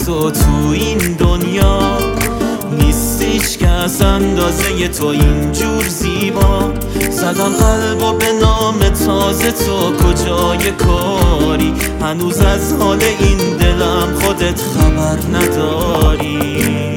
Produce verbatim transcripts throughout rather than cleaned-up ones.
تو تو این دنیا نیست هیچ که از اندازه تو اینجور زیبا. زدن قلبو به نام تازه، تو کجای کاری؟ هنوز از حال این دلم خودت خبر نداری.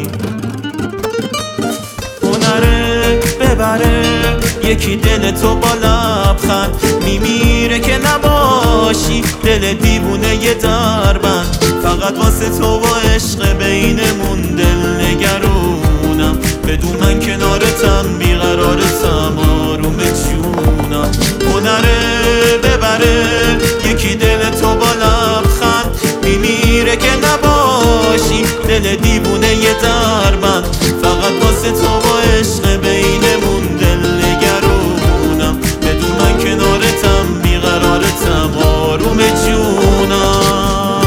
هنره ببره یکی دل تو با لبخند، میمیره که نباشی دل دیوونه یه دربند. فقط واسه تو و عشق بینمون دل نگرونم، بدون من کنارتم بیقرارتم آروم جونم. هنره ببره یکی دل تو با لبخند، میمیره که نباشی دل دیوونه یه دربند. فقط واسه تو و عشق بینمون دل نگرونم، بدون من کنارتم بیقرارتم آروم جونم.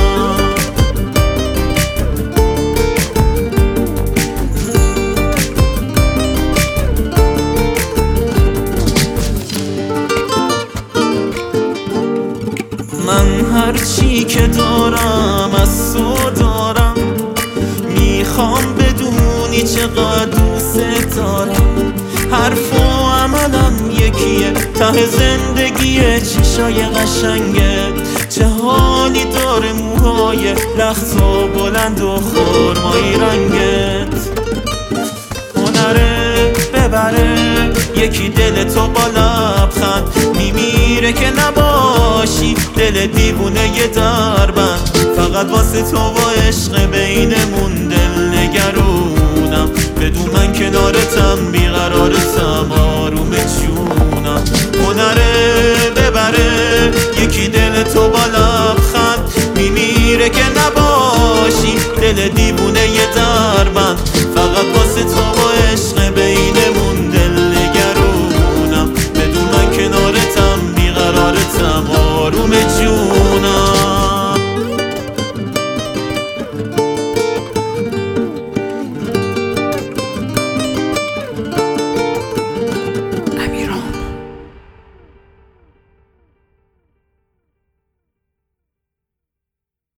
من هر چی که دارم از تو دارم، میخوام بدونی چقدر دوست دارم. حرف و عملم یکیه، ته زندگیه چشای قشنگت. چه حالی داره موهای لخت و بلند و خرمایی رنگت. هنره ببره یکی دل تو با لبخند، میمیره که نباشی دل دیوونه یه دربند. فقط واسه تو و عشق بینمون دل نگرونم، بدون من کنارتم بیقرارتم آروم جونم. هنره ببره یکی دل تو با لبخند،